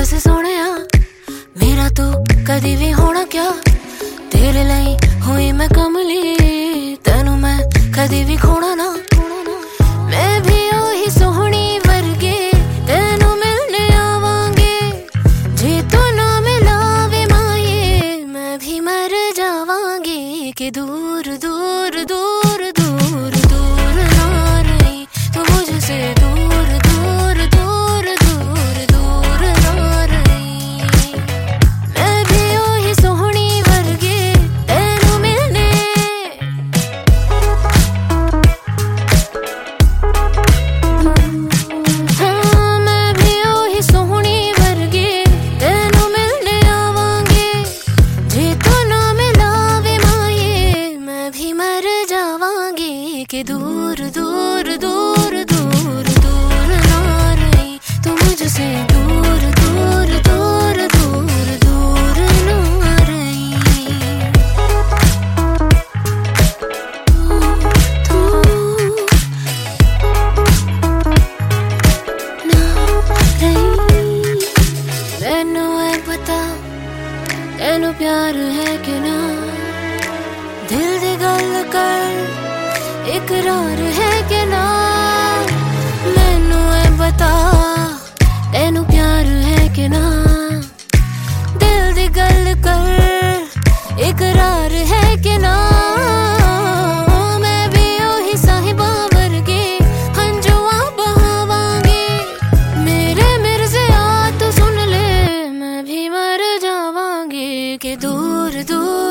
दस सोहणिया मेरा तू कदी भी होना क्या, तेरे लिए हुई मैं कमली, तेनू मैं कदी भी खोना ना। मैं भी ओही सोहनी वर्गी तेनू मिलने आवांगी, जे तू ना मिलावे माये मैं भी मर जावांगी। कि दूर दूर दूर दूर दूर ना रही तू मुझसे, दूर दूर दूर दूर दूर ना रही। मैं भी ओही सोहनी वर्गी तेनू मिलने, हाँ मैं भी ओही सोहनी वर्गी तेनू मिलने आवांगी, जे तू ना मिलावे माये मैं भी मर जावांगी। कि दूर दूर दूर दूर दूर ना रही तू मुझसे, दूर दूर दूर दूर दूर ना रही। तू ना रही। मैनू ऐ पता तेनू प्यार है कि ना, दिल दी गल कर इकरार है कि ना। मैनू ऐ बता तेनू प्यार है कि ना, दिल दी गल कर इकरार है कि ना। मैं भी ओही साहिबा वर्गी हंजुआ बहावांगी, मेरे मिर्ज़िया तू सुन ले मैं भी मर जावांगी। कि दूर दूर